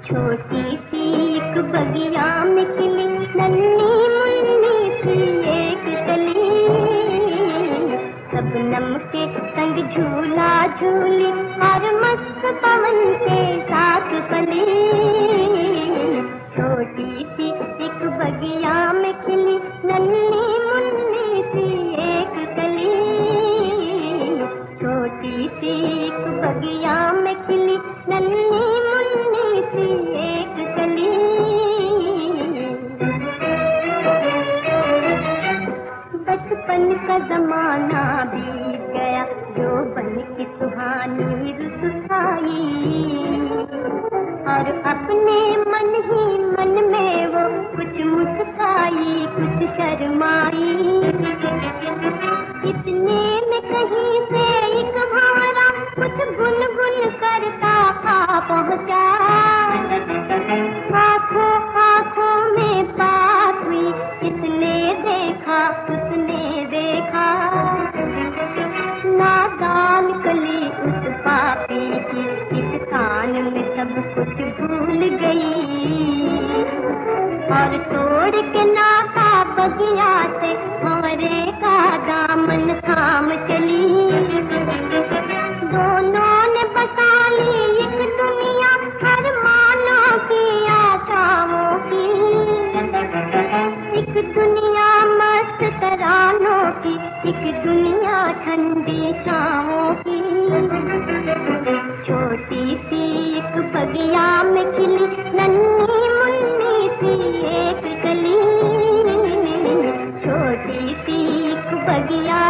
छोटी सी एक बगिया में खिली नन्ही मुन्नी सी एक कली, शबनम के संग झूला झूली और मस्त पवन के साथ पली। छोटी सी एक बगिया में खिली नन्ही मुन्नी सी एक कली, छोटी सी एक बगिया में खिली नन्ही मुन्नी सी एक कली। बचपन का जमाना बीत गया, यौवन की सुहानी रुत आई, और अपने मन ही मन में वो कुछ मुस्काई कुछ शर्माई। इतने में कहीं से एक भंवरा कुछ गुनगुन करता आ पहुंचा, आंखों आंखों में बात हुई, इसने देखा उसने देखा, नादान कली उस पापी की इस कान में सब कुछ भूल गई, और तोड़ के नाता बगिया से भंवरे का दामन थाम चली। दोनों ने बसा ली एक दुनिया हर मानव की आशाओं की, एक दुनिया मस्त तरानों की, एक दुनिया ठंडी छाओं की। छोटी सी एक बगिया में खिली नन्ही मुन्नी सी एक कली, छोटी सी एक बगिया